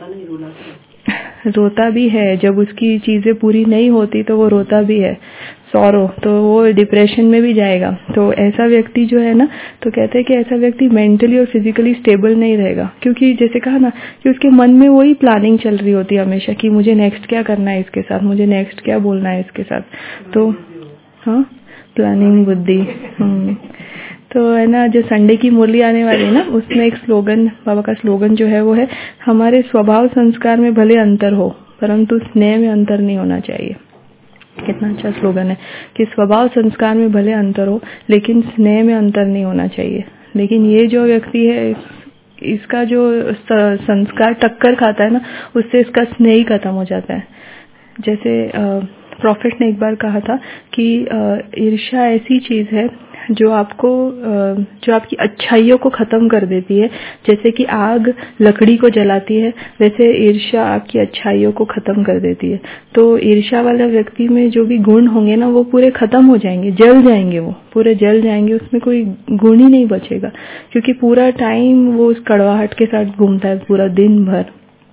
रोता भी है जब उसकी चीजें पूरी नहीं होती तो वो रोता भी है, सॉरो, तो वो डिप्रेशन में भी जाएगा। तो ऐसा व्यक्ति जो है ना, तो कहते हैं कि ऐसा व्यक्ति मेंटली और फिजिकली स्टेबल नहीं रहेगा, क्योंकि जैसे कहा ना कि उसके मन में वही प्लानिंग चल रही होती है हमेशा कि मुझे नेक्स्ट क्या करना है इसके साथ, मुझे नेक्स्ट क्या बोलना है इसके साथ, तो हाँ प्लानिंग बुद्धि। तो है ना जो संडे की मुरली आने वाली है ना, उसमें एक स्लोगन, बाबा का स्लोगन जो है वो है, हमारे स्वभाव संस्कार में भले अंतर हो परंतु स्नेह में अंतर नहीं होना चाहिए। कितना अच्छा स्लोगन है कि स्वभाव संस्कार में भले अंतर हो लेकिन स्नेह में अंतर नहीं होना चाहिए। लेकिन ये जो व्यक्ति है इसका जो संस्कार टक्कर खाता है ना, उससे इसका स्नेह ही खत्म हो जाता है। जैसे प्रॉफिट ने एक बार कहा था कि ईर्ष्या ऐसी चीज है जो आपको जो आपकी अच्छाइयों को खत्म कर देती है, जैसे कि आग लकड़ी को जलाती है वैसे ईर्ष्या आपकी अच्छाइयों को खत्म कर देती है। तो ईर्ष्या वाला व्यक्ति में जो भी गुण होंगे ना वो पूरे खत्म हो जाएंगे, जल जाएंगे, वो पूरे जल जाएंगे, उसमें कोई गुण ही नहीं बचेगा, क्योंकि पूरा टाइम वो उस कड़वाहट के साथ घूमता है पूरा दिन भर।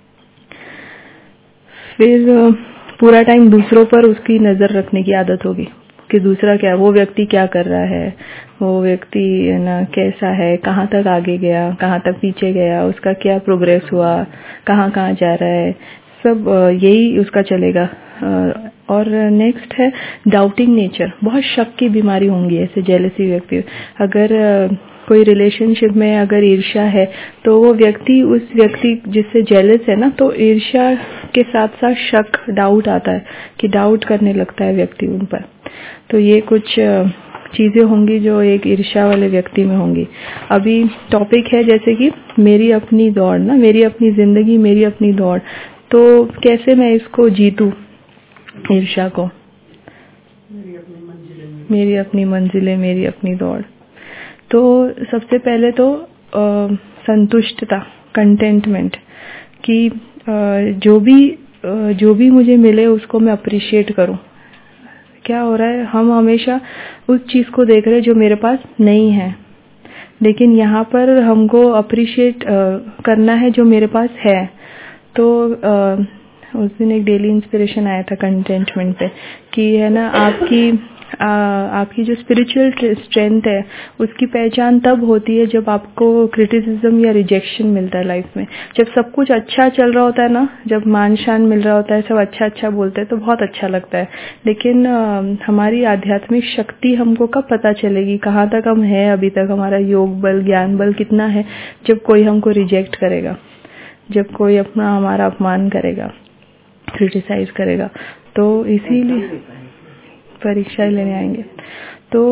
फिर पूरा टाइम दूसरों पर उसकी नजर रखने की आदत होगी कि दूसरा क्या, वो व्यक्ति क्या कर रहा है, वो व्यक्ति है ना कैसा है, कहाँ तक आगे गया, कहाँ तक पीछे गया, उसका क्या प्रोग्रेस हुआ, कहाँ कहाँ जा रहा है, सब यही उसका चलेगा। और नेक्स्ट है डाउटिंग नेचर, बहुत शक की बीमारी होंगी ऐसे जेलसी व्यक्ति। अगर कोई रिलेशनशिप में अगर ईर्ष्या है तो वो व्यक्ति उस व्यक्ति जिससे जेलस है ना, तो ईर्ष्या के साथ साथ शक, डाउट आता है कि डाउट करने लगता है व्यक्ति उन पर। तो ये कुछ चीजें होंगी जो एक ईर्ष्या वाले व्यक्ति में होंगी। अभी टॉपिक है जैसे कि मेरी अपनी दौड़ ना, मेरी अपनी जिंदगी, मेरी अपनी दौड़। तो कैसे मैं इसको जीतूं ईर्ष्या को? मेरी अपनी मंजिलें मेरी अपनी मंजिलें, मेरी अपनी दौड़। तो सबसे पहले तो आ, संतुष्टता, कंटेंटमेंट, कि आ, जो भी आ, जो भी मुझे मिले उसको मैं अप्रिशिएट करूं। क्या हो रहा है, हम हमेशा उस चीज को देख रहे हैं जो मेरे पास नहीं है, लेकिन यहाँ पर हमको अप्रिशिएट करना है जो मेरे पास है। तो आ, उस दिन एक डेली इंस्पिरेशन आया था कंटेंटमेंट पे कि है ना, आपकी आ, आपकी जो स्पिरिचुअल स्ट्रेंथ है उसकी पहचान तब होती है जब आपको क्रिटिसिज्म या रिजेक्शन मिलता है लाइफ में। जब सब कुछ अच्छा चल रहा होता है ना, जब मान शान मिल रहा होता है, सब अच्छा अच्छा बोलते हैं तो बहुत अच्छा लगता है। लेकिन आ, हमारी आध्यात्मिक शक्ति हमको कब पता चलेगी, कहाँ तक हम हैं अभी तक, हमारा योग बल, ज्ञान बल कितना है, जब कोई हमको रिजेक्ट करेगा, जब कोई अपना हमारा अपमान करेगा, क्रिटिसाइज करेगा। तो इसीलिए परीक्षा लेने आएंगे। तो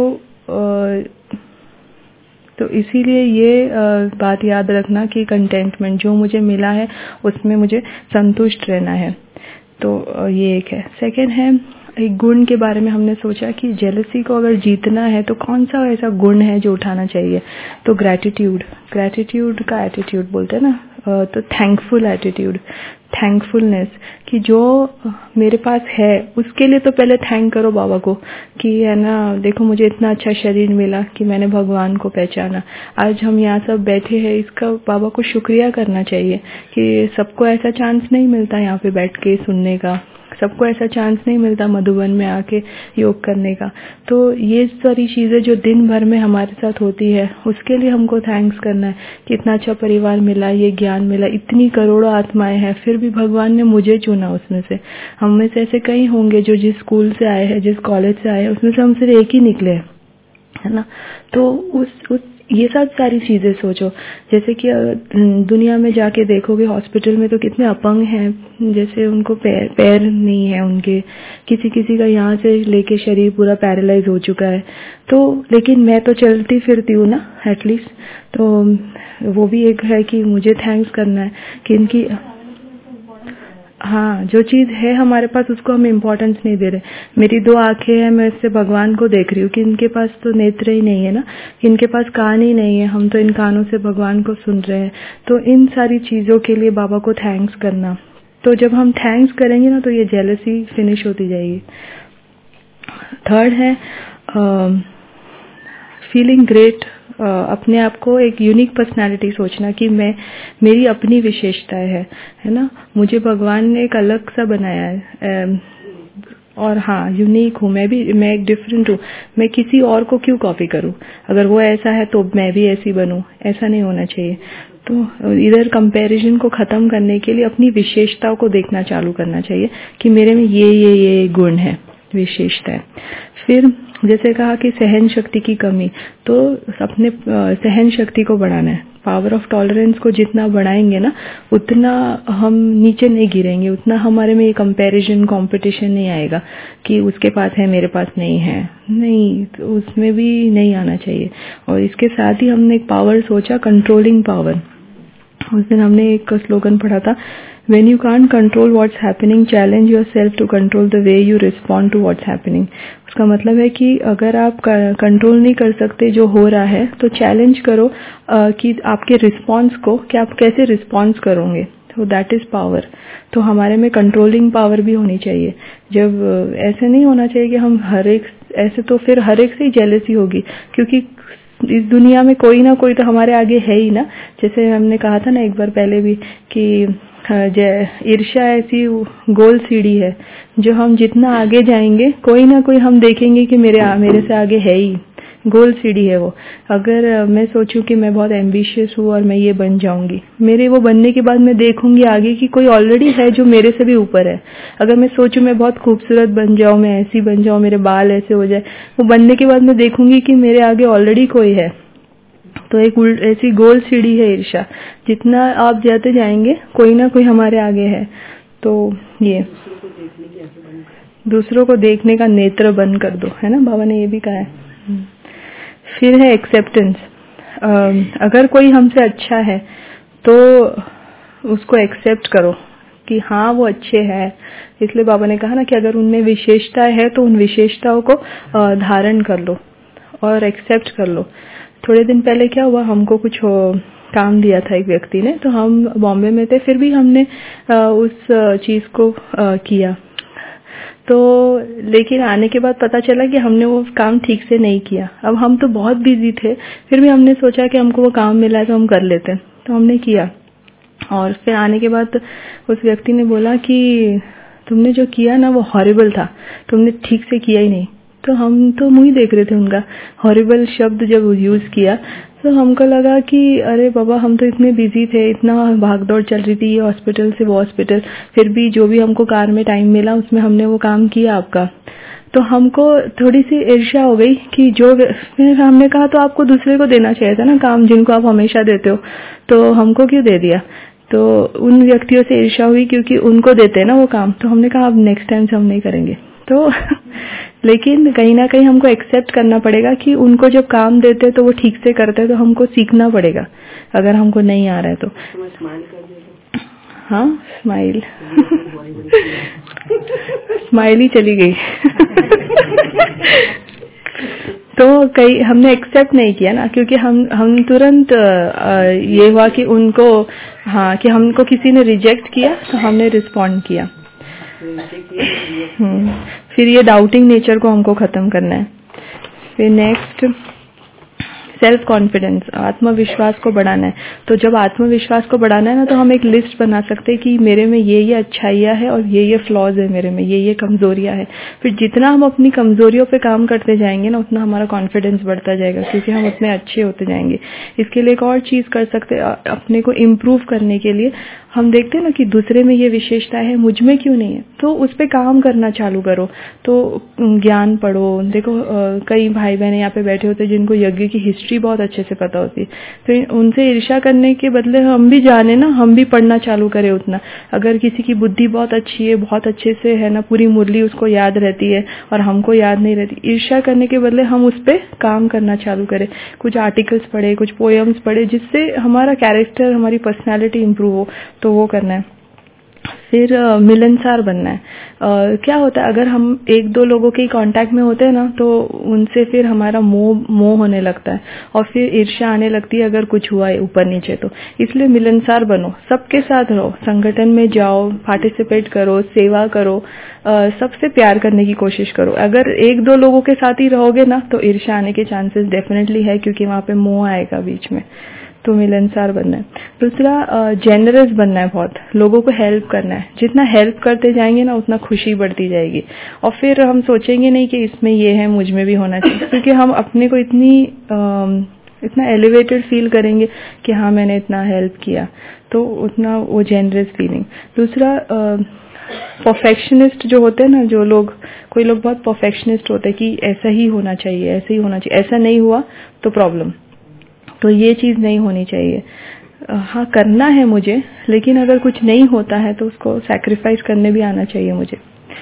तो इसीलिए ये बात याद रखना कि कंटेंटमेंट, जो मुझे मिला है उसमें मुझे संतुष्ट रहना है। तो ये एक है। सेकंड है, एक गुण के बारे में हमने सोचा कि जेलसी को अगर जीतना है तो कौन सा ऐसा गुण है जो उठाना चाहिए। तो ग्रैटिट्यूड, ग्रैटिट्यूड का एटीट्यूड बोलते हैं ना, तो थैंकफुल एटीट्यूड, थैंकफुलनेस, कि जो मेरे पास है उसके लिए तो पहले थैंक करो बाबा को कि है ना, देखो मुझे इतना अच्छा शरीर मिला कि मैंने भगवान को पहचाना, आज हम यहाँ सब बैठे हैं, इसका बाबा को शुक्रिया करना चाहिए कि सबको ऐसा चांस नहीं मिलता यहाँ पे बैठ के सुनने का, सबको ऐसा चांस नहीं मिलता मधुबन में आके योग करने का। तो ये सारी चीजें जो दिन भर में हमारे साथ होती है उसके लिए हमको थैंक्स करना है कि इतना अच्छा परिवार मिला, ये ज्ञान मिला, इतनी करोड़ों आत्माएं हैं, फिर भी भगवान ने मुझे चुना उसमें से। हम में से ऐसे कई होंगे जो जिस स्कूल से आए हैं, जिस कॉलेज से आए हैं, उसमें से हम सिर्फ एक ही निकले हैं, है ना। तो उस उस ये सब सारी चीजें सोचो। जैसे कि दुनिया में जाके देखोगे हॉस्पिटल में तो कितने अपंग हैं, जैसे उनको पैर पैर नहीं है उनके, किसी किसी का यहाँ से लेके शरीर पूरा पैरालाइज हो चुका है। तो लेकिन मैं तो चलती फिरती हूँ ना एटलीस्ट, तो वो भी एक है कि मुझे थैंक्स करना है कि इनकी, हाँ, जो चीज है हमारे पास उसको हम इम्पोर्टेंस नहीं दे रहे। मेरी दो आंखें हैं, मैं इससे भगवान को देख रही हूँ कि इनके पास तो नेत्र ही नहीं है ना, इनके पास कान ही नहीं है, हम तो इन कानों से भगवान को सुन रहे हैं। तो इन सारी चीजों के लिए बाबा को थैंक्स करना। तो जब हम थैंक्स करेंगे ना तो ये जेलसी फिनिश होती जाएगी। थर्ड है फीलिंग ग्रेट, अपने आप को एक यूनिक पर्सनालिटी सोचना कि मैं, मेरी अपनी विशेषताएं है है ना, मुझे भगवान ने एक अलग सा बनाया है, और हाँ यूनिक हूँ मैं भी, मैं एक डिफरेंट हूँ। मैं किसी और को क्यों कॉपी करूँ, अगर वो ऐसा है तो मैं भी ऐसी बनूँ, ऐसा नहीं होना चाहिए। तो इधर कंपैरिजन को खत्म करने के लिए अपनी विशेषताओं को देखना चालू करना चाहिए कि मेरे में ये ये ये गुण है, विशेषता है। फिर जैसे कहा कि सहन शक्ति की कमी, तो अपने सहन शक्ति को बढ़ाना है। पावर ऑफ टॉलरेंस को जितना बढ़ाएंगे ना उतना हम नीचे नहीं गिरेंगे, उतना हमारे में ये कंपैरिजन कंपटीशन नहीं आएगा कि उसके पास है मेरे पास नहीं है, नहीं, तो उसमें भी नहीं आना चाहिए। और इसके साथ ही हमने एक पावर सोचा, कंट्रोलिंग पावर। उस दिन हमने एक स्लोगन पढ़ा था, When you can't control what's happening, challenge yourself to control the way you respond to what's happening. उसका मतलब है कि अगर आप कंट्रोल नहीं कर सकते जो हो रहा है तो चैलेंज करो आ, कि आपके रिस्पॉन्स को, कि आप कैसे रिस्पॉन्स करोगे। तो दैट इज पावर। तो हमारे में कंट्रोलिंग पावर भी होनी चाहिए। जब ऐसे नहीं होना चाहिए कि हम हर एक, ऐसे तो फिर हर एक से ही जेलसी होगी, क्योंकि इस दुनिया में कोई ना कोई तो हमारे आगे है ही ना। जैसे हमने कहा था ना एक बार पहले भी कि ईर्ष्या ऐसी गोल सीढ़ी है, जो हम जितना आगे जाएंगे कोई ना कोई हम देखेंगे कि मेरे मेरे से आगे है ही, गोल सीढ़ी है वो। अगर मैं सोचूं कि मैं बहुत एम्बिशियस हूँ और मैं ये बन जाऊंगी, मेरे वो बनने के बाद मैं देखूंगी आगे कि कोई ऑलरेडी है जो मेरे से भी ऊपर है। अगर मैं सोचूं मैं बहुत खूबसूरत बन जाऊं, मैं ऐसी बन जाऊं, मेरे बाल ऐसे हो जाए, वो बनने के बाद मैं देखूंगी कि मेरे आगे ऑलरेडी कोई है, तो एक उल्ट ऐसी गोल सीढ़ी है ईर्ष्या, जितना आप जाते जाएंगे कोई ना कोई हमारे आगे है। तो ये दूसरों को देखने का नेत्र बंद कर दो, है ना, बाबा ने ये भी कहा है। फिर है एक्सेप्टेंस। अगर कोई हमसे अच्छा है तो उसको एक्सेप्ट करो कि हाँ वो अच्छे हैं। इसलिए बाबा ने कहा ना कि अगर उनमें विशेषताएं है तो उन विशेषताओं को धारण कर लो और एक्सेप्ट कर लो। थोड़े दिन पहले क्या हुआ, हमको कुछ काम दिया था एक व्यक्ति ने, तो हम बॉम्बे में थे, फिर भी हमने उस चीज को किया। तो लेकिन आने के बाद पता चला कि हमने वो काम ठीक से नहीं किया। अब हम तो बहुत बिजी थे, फिर भी हमने सोचा कि हमको वो काम मिला है तो हम कर लेते हैं, तो हमने किया। और फिर आने के बाद उस व्यक्ति ने बोला कि तुमने जो किया ना वो हॉरिबल था, तुमने ठीक से किया ही नहीं। तो हम तो मुंह ही देख रहे थे उनका। हॉरिबल शब्द जब यूज किया तो हमको लगा कि अरे बाबा, हम तो इतने बिजी थे, इतना भागदौड़ चल रही थी, हॉस्पिटल से वो हॉस्पिटल, फिर भी जो भी हमको कार में टाइम मिला उसमें हमने वो काम किया आपका। तो हमको थोड़ी सी ईर्ष्या हो गई कि जो, फिर हमने कहा तो आपको दूसरे को देना चाहिए था ना काम, जिनको आप हमेशा देते हो, तो हमको क्यों दे दिया। तो उन व्यक्तियों से ईर्ष्या हुई क्योंकि उनको देते हैं ना वो काम। तो हमने कहा अब नेक्स्ट टाइम से हम नहीं करेंगे। तो लेकिन कहीं ना कहीं हमको एक्सेप्ट करना पड़ेगा कि उनको जब काम देते तो वो ठीक से करते, तो हमको सीखना पड़ेगा अगर हमको नहीं आ रहा है तो। हाँ, स्माइल स्माइल ही चली गई। तो कई हमने एक्सेप्ट नहीं किया ना, क्योंकि हम हम तुरंत ये हुआ कि उनको, हाँ, कि हमको किसी ने रिजेक्ट किया तो हमने रिस्पॉन्ड किया। हम्म फिर ये डाउटिंग नेचर को हमको खत्म करना है। फिर नेक्स्ट सेल्फ कॉन्फिडेंस, आत्मविश्वास को बढ़ाना है। तो जब आत्मविश्वास को बढ़ाना है ना, तो हम एक लिस्ट बना सकते हैं कि मेरे में ये ये अच्छाइयाँ है और ये ये फ्लॉज है, मेरे में ये ये कमजोरियाँ है। फिर जितना हम अपनी कमजोरियों पे काम करते जाएंगे ना, उतना हमारा कॉन्फिडेंस बढ़ता जाएगा, क्योंकि हम उतने अच्छे होते जाएंगे। इसके लिए एक और चीज कर सकते हैं अपने को इम्प्रूव करने के लिए। हम देखते हैं ना कि दूसरे में ये विशेषता है, मुझ में क्यों नहीं है, तो उस पे काम करना चालू करो। तो ज्ञान पढ़ो। देखो कई भाई बहन यहाँ पे बैठे होते हैं जिनको यज्ञ की हिस्ट्री बहुत अच्छे से पता होती है, तो उनसे ईर्ष्या करने के बदले हम भी जाने ना, हम भी पढ़ना चालू करें उतना। अगर किसी की बुद्धि बहुत अच्छी है, बहुत अच्छे से है ना, पूरी मुरली उसको याद रहती है और हमको याद नहीं रहती, ईर्ष्या करने के बदले हम उस पे काम करना चालू करें। कुछ आर्टिकल्स पढ़े, कुछ पोएम्स पढ़े, जिससे हमारा कैरेक्टर, हमारी पर्सनैलिटी इंप्रूव हो, तो वो करना है। फिर uh, मिलनसार बनना है। uh, क्या होता है, अगर हम एक दो लोगों के कांटेक्ट में होते हैं ना, तो उनसे फिर हमारा मोह मोह होने लगता है और फिर ईर्ष्या आने लगती है अगर कुछ हुआ है ऊपर नीचे तो। इसलिए मिलनसार बनो, सबके साथ रहो, संगठन में जाओ, पार्टिसिपेट करो, सेवा करो, uh, सबसे प्यार करने की कोशिश करो। अगर एक दो लोगों के साथ ही रहोगे ना, तो ईर्ष्या आने के चांसेस डेफिनेटली है, क्योंकि वहाँ पे मोह आएगा बीच में। तो मिलनसार बनना है। दूसरा, जेनरस बनना है, बहुत लोगों को हेल्प करना है। जितना हेल्प करते जाएंगे ना, उतना खुशी बढ़ती जाएगी। और फिर हम सोचेंगे नहीं कि इसमें ये है, मुझ में भी होना चाहिए, क्योंकि हम अपने को इतनी आ, इतना एलिवेटेड फील करेंगे कि हाँ मैंने इतना हेल्प किया, तो उतना वो जेनरस फीलिंग। दूसरा, परफेक्शनिस्ट जो होते हैं ना, जो लोग, कोई लोग बहुत परफेक्शनिस्ट होते हैं कि ऐसा ही होना चाहिए, ऐसा ही होना चाहिए, ऐसा नहीं हुआ तो प्रॉब्लम, तो ये चीज नहीं होनी चाहिए। हाँ करना है मुझे, लेकिन अगर कुछ नहीं होता है तो उसको सैक्रिफाइस करने भी आना चाहिए मुझे।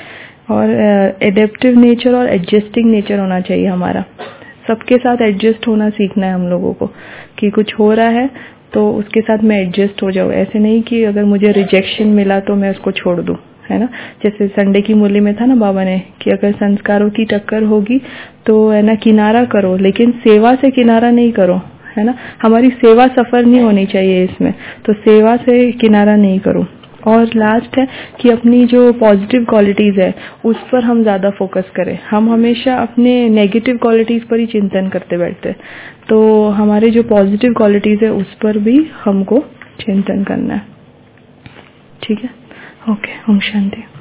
और एडेप्टिव नेचर और एडजस्टिंग नेचर होना चाहिए हमारा। सबके साथ एडजस्ट होना सीखना है हम लोगों को, कि कुछ हो रहा है तो उसके साथ मैं एडजस्ट हो जाऊँ। ऐसे नहीं कि अगर मुझे रिजेक्शन मिला तो मैं उसको छोड़ दूँ, है ना। जैसे संडे की मुरली में था ना बाबा ने, कि अगर संस्कारों की टक्कर होगी तो है ना किनारा करो, लेकिन सेवा से किनारा नहीं करो, है ना। हमारी सेवा सफर नहीं होनी चाहिए इसमें, तो सेवा से किनारा नहीं करो। और लास्ट है कि अपनी जो पॉजिटिव क्वालिटीज है उस पर हम ज्यादा फोकस करें। हम हमेशा अपने नेगेटिव क्वालिटीज पर ही चिंतन करते बैठते हैं, तो हमारे जो पॉजिटिव क्वालिटीज है उस पर भी हमको चिंतन करना है। ठीक है, ओके, ओम शांति।